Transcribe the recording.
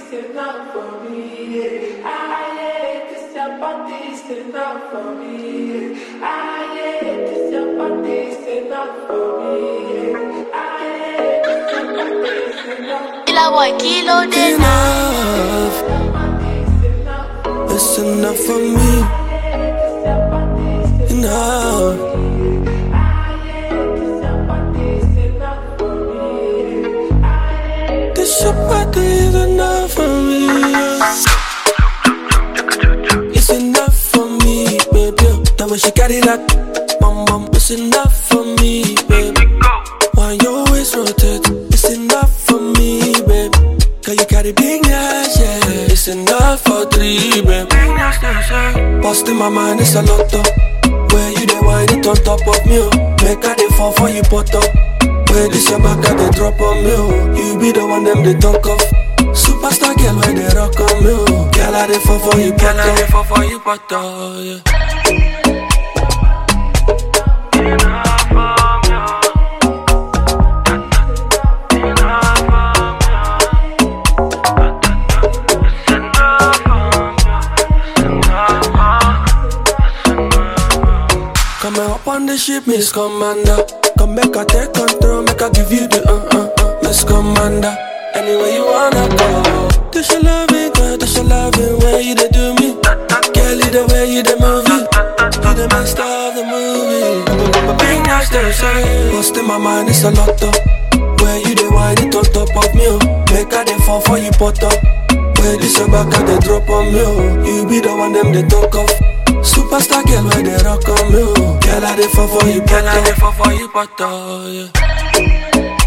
body's enough for me. This your body's enough for me. This your body's enough for me. This your body's enough. Killer boy, kilo de Enough. It's enough for me. Enough. This your body is enough for me. It's enough for me, baby. The way she carry that, bum bum. It's enough for me, baby. When your waist rotate, it's enough for me, baby. Cause you carry big ass, yeah. It's enough for three, baby. Busting my mind, it's a lot of. Where you dey wine it on top of me, oh. Make her dey fall for you, pot up. Where this your back, they drop on me, oh. You be the one them they talk of. Superstar girl, where they rock on me, oh. Girl, I dey fall for you, pot up. Girl, I dey fall for you, pot up, yeah. Come up on the ship, Miss Commander. Come make I take control, make I give you the Miss Commander. Anywhere you wanna go. This your loving, girl, this your loving. Where you they do me? Girl, the way you they move it. You the master of the movie. Bring us there, sorry. Lost in my mind, it's a lot of. Where you they wine it on top of me, oh. Make her they fall for you, pot up. Where this your back, they drop on me, oh. You be the one them they talk of. Superstar girl, where they rock on me, oh. Girl, I dey fall for you, pot up. Girl, I dey fall for you, pot up, yeah.